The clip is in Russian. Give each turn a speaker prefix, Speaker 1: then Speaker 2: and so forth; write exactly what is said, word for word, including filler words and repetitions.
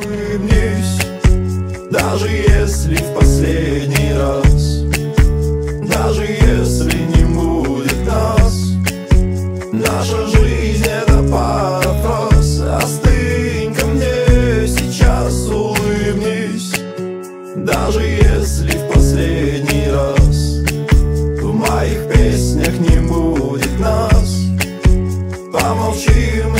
Speaker 1: улыбнись, даже если в последний раз, даже если не будет нас. Наша жизнь — это пара фраз. Остынь ко мне сейчас, улыбнись, даже если в последний раз в моих песнях не будет нас. Помолчим